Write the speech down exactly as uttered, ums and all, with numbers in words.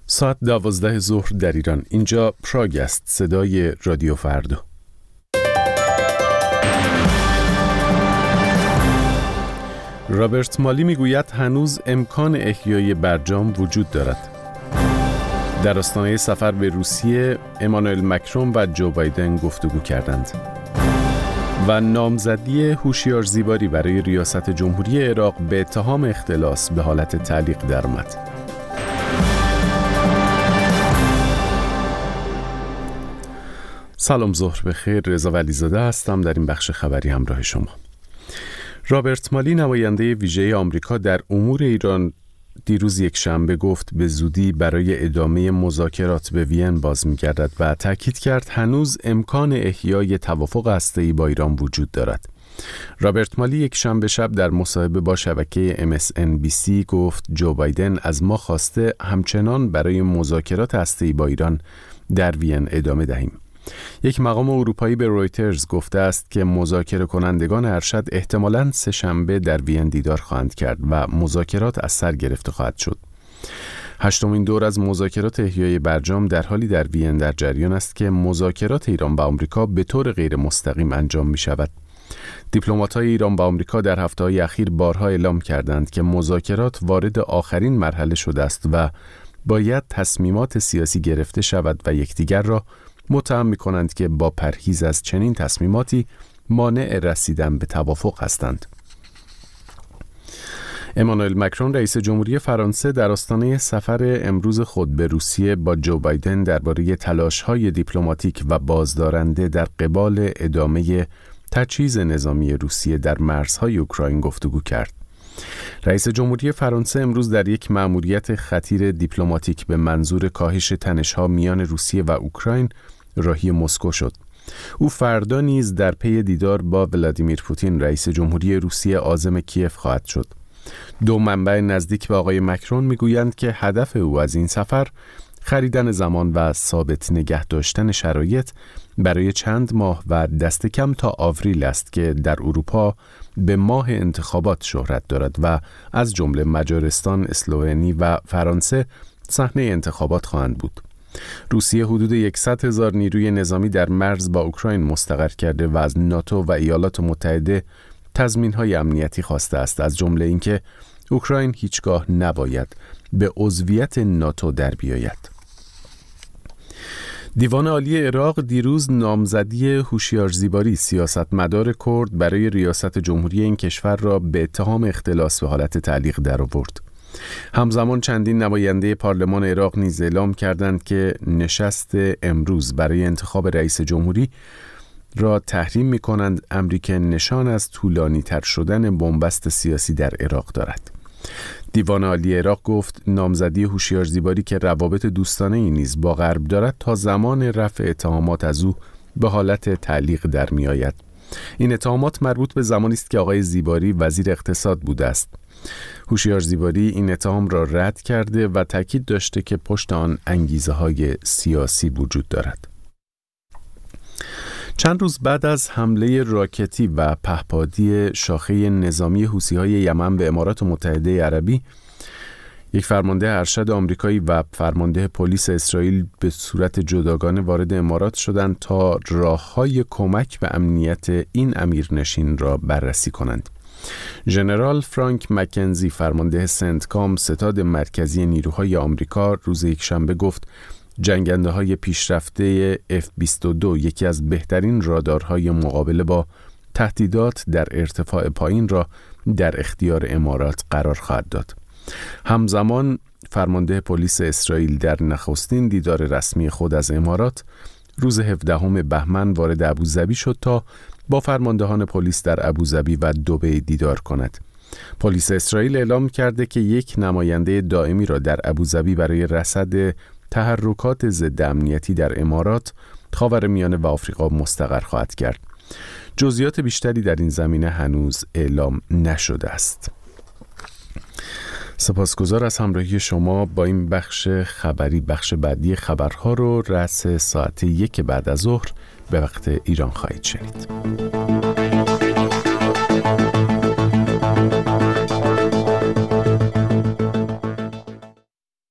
ساعت دوازده ظهر در ایران. اینجا پراگ است، صدای رادیو فردا. رابرت مالی میگوید هنوز امکان احیای برجام وجود دارد. در آستانه سفر به روسیه، امانوئل مکرون و جو بایدن گفتگو کردند. و نامزدی هوشیار زیباری برای ریاست جمهوری عراق به اتهام اختلاس به حالت تعلیق درآمد. سلام، ظهر بخیر. رضا ولیزاده هستم. در این بخش خبری همراه شما. رابرت مالی، نماینده ویژه آمریکا در امور ایران، دیروز یک شنبه گفت به زودی برای ادامه مذاکرات به وین باز می‌گردد و تاکید کرد هنوز امکان احیای توافق هسته‌ای با ایران وجود دارد. رابرت مالی یک شنبه شب در مصاحبه با شبکه ام اس ان بی سی گفت جو بایدن از ما خواسته همچنان برای مذاکرات هسته‌ای با ایران در وین ادامه دهیم. یک مقام اروپایی به رویترز گفته است که مذاکره کنندگان ارشد احتمالاً سه شنبه در وین دیدار خواهند کرد و مذاکرات از سر گرفته خواهد شد. هشتمین دور از مذاکرات احیای برجام در حالی در وین در جریان است که مذاکرات ایران با آمریکا به طور غیر مستقیم انجام می شود. دیپلمات‌های ایران با آمریکا در هفته‌های اخیر بارها اعلام کردند که مذاکرات وارد آخرین مرحله شده است و باید تصمیمات سیاسی گرفته شود و یکدیگر را متهم می‌کنند که با پرهیز از چنین تصمیماتی مانع رسیدن به توافق هستند. امانوئل مکرون، رئیس جمهوری فرانسه، در آستانه سفر امروز خود به روسیه با جو بایدن درباره تلاش‌های دیپلماتیک و بازدارنده در قبال ادامه تجهیز نظامی روسیه در مرزهای اوکراین گفتگو کرد. رئیس جمهوری فرانسه امروز در یک مأموریت خطیر دیپلماتیک به منظور کاهش تنش‌ها میان روسیه و اوکراین راهی مسکو شد. او فردا نیز در پی دیدار با ولادیمیر پوتین، رئیس جمهوری روسیه، عازم کیف خواهد شد. دو منبع نزدیک به آقای مکرون میگویند که هدف او از این سفر خریدن زمان و ثابت نگه داشتن شرایط برای چند ماه و دست کم تا آوریل است که در اروپا به ماه انتخابات شهرت دارد و از جمله مجارستان، اسلوونی و فرانسه صحنه انتخابات خواهند بود. روسیه حدود صد هزار نیروی نظامی در مرز با اوکراین مستقر کرده و از ناتو و ایالات متحده تضمین‌های امنیتی خواسته است، از جمله اینکه اوکراین هیچگاه نباید به عضویت ناتو در بیاید. دیوان عالی عراق دیروز نامزدی هوشیار زیباری، سیاستمدار کرد، برای ریاست جمهوری این کشور را به اتهام اختلاس به حالت تعلیق درآورد. همزمان چندین نماینده پارلمان عراق نیز اعلام کردند که نشست امروز برای انتخاب رئیس جمهوری را تحریم می کنند، امری که نشان از طولانی تر شدن بنبست سیاسی در عراق دارد. دیوان عالی عراق گفت نامزدی هوشیار زیباری که روابط دوستانه ای نیز با غرب دارد تا زمان رفع اتهامات از او به حالت تعلیق در می آید. این اتهامات مربوط به زمانی است که آقای زیباری وزیر اقتصاد بوده است. هوشیار زیباری این اتهام را رد کرده و تاکید داشته که پشت آن انگیزه های سیاسی وجود دارد. چند روز بعد از حمله راکتی و پهپادی شاخه نظامی حوثی‌های یمن به امارات متحده عربی، یک فرمانده ارشد آمریکایی و فرمانده پلیس اسرائیل به صورت جداگانه وارد امارات شدند تا راه‌های کمک به امنیت این امیرنشین را بررسی کنند. ژنرال فرانک مکنزی، فرمانده سنتکام، ستاد مرکزی نیروهای آمریکا، روز یکشنبه گفت جنگنده های پیشرفته اف بیست و دو، یکی از بهترین رادارهای مقابله با تهدیدات در ارتفاع پایین، را در اختیار امارات قرار خواهد داد. همزمان فرمانده پلیس اسرائیل در نخستین دیدار رسمی خود از امارات روز هفدهم بهمن وارد ابوظبی شد تا با فرماندهان پلیس در ابوظبی و دبی دیدار کند. پلیس اسرائیل اعلام کرده که یک نماینده دائمی را در ابوظبی برای رصد تحرکات ضد امنیتی در امارات، خاورمیانه و آفریقا مستقر خواهد کرد. جزئیات بیشتری در این زمینه هنوز اعلام نشده است. سپاسگزار از همراهی شما با این بخش خبری. بخش بعدی خبرها رو رأس ساعت یک بعد از ظهر به وقت ایران خواهید شنید.